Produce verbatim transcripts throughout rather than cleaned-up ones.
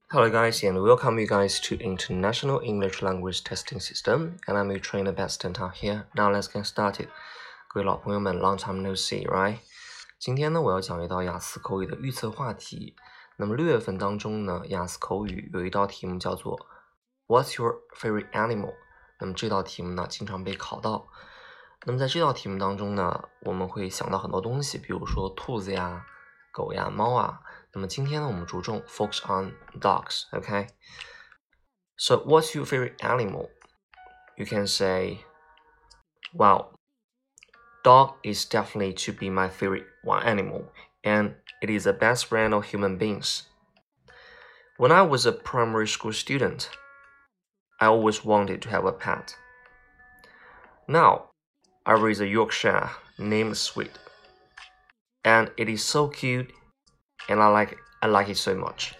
Hello guys and welcome you guys to International English Language Testing System and I'm your trainer Best Tao here. Now let's get started. 各位老朋友们 long time no see, right? 今天呢我要讲一道雅思口语的预测话题。那么六月份当中呢，雅思口语有一道题目叫做 What's your favorite animal? 那么这道题目呢经常被考到。那么在这道题目当中呢，我们会想到很多东西，比如说兔子呀、狗呀、猫啊。那么今天呢，我们着重 focus on dogs, okay? So what's your favorite animal? You can say, wow, dog is definitely to be my favorite one animal, and it is the best friend of human beings. When I was a primary school student, I always wanted to have a pet. Now, I raise a Yorkshire named Sweet, and it is so cute, and I like it, I like it so much.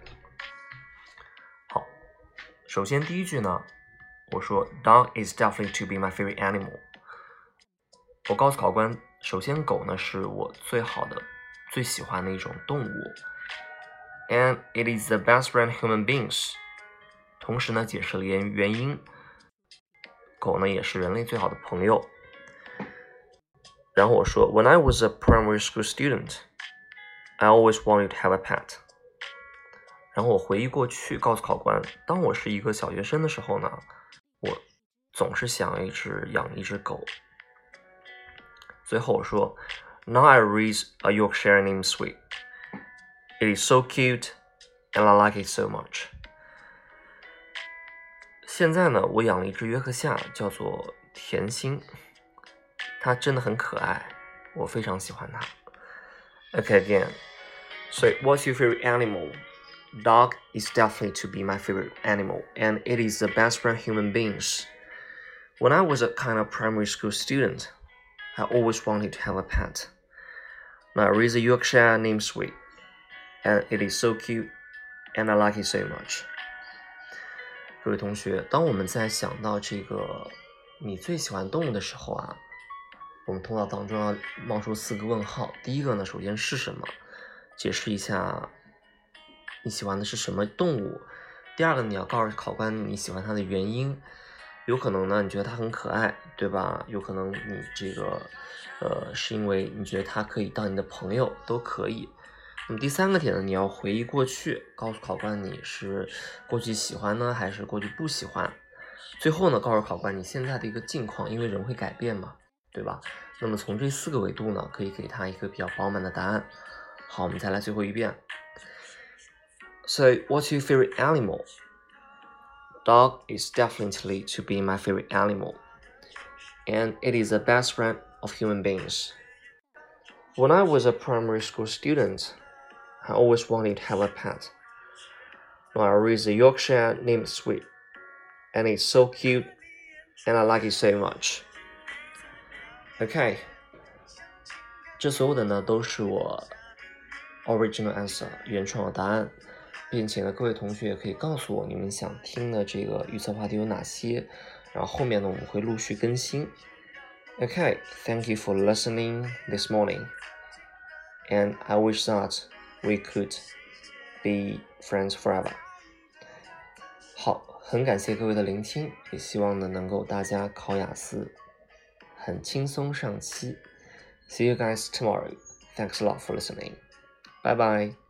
好，首先第一句呢，我说 Dog is definitely to be my favorite animal. 我告诉考官，首先狗呢是我最好的、最喜欢的一种动物 ，and it is the best friend human beings. 同时呢，解释了原原因，狗呢也是人类最好的朋友。然后我说 When I was a primary school student, I always wanted to have a pet. 然后我回忆过去，告诉考官，当我是一个小学生的时候呢，我总是想要一只养一只狗。最后我说 Now I raise a Yorkshire named Sweet. It is so cute, and I like it so much. 现在呢，我养了一只约克夏，叫做甜心。它真的很可爱，我非常喜欢它。Okay, again. So, what's your favorite animal? Dog is definitely to be my favorite animal, and it is the best friend human beings. When I was a kind of primary school student, I always wanted to have a pet. Now I raise a Yorkshire named Sweet, and it is so cute, and I like it so much. 各位同学，当我们在想到这个你最喜欢动物的时候啊，我们头脑当中要冒出四个问号。第一个呢，首先是什么？解释一下你喜欢的是什么动物。第二个，你要告诉考官你喜欢它的原因。有可能呢，你觉得它很可爱，对吧？有可能你这个呃，是因为你觉得它可以当你的朋友，都可以。那么第三个点呢，你要回忆过去，告诉考官你是过去喜欢呢，还是过去不喜欢。最后呢，告诉考官你现在的一个境况，因为人会改变嘛，对吧？那么从这四个维度呢，可以给他一个比较饱满的答案。好，我们再来最后一遍。So, what's your favorite animal? Dog is definitely to be my favorite animal, and it is the best friend of human beings. When I was a primary school student, I always wanted to have a pet. Now I raise a Yorkshire named Sweet, and it's so cute, and I like it so much. Okay, 这所有的呢都是我 original answer 原创的答案，并且呢各位同学也可以告诉我你们想听的这个预测话题有哪些，然后后面呢我们会陆续更新。Okay, thank you for listening this morning, and I wish that we could be friends forever. 好，很感谢各位的聆听，也希望呢能够大家考雅思很轻松上期。See you guys tomorrow. Thanks a lot for listening. Bye bye.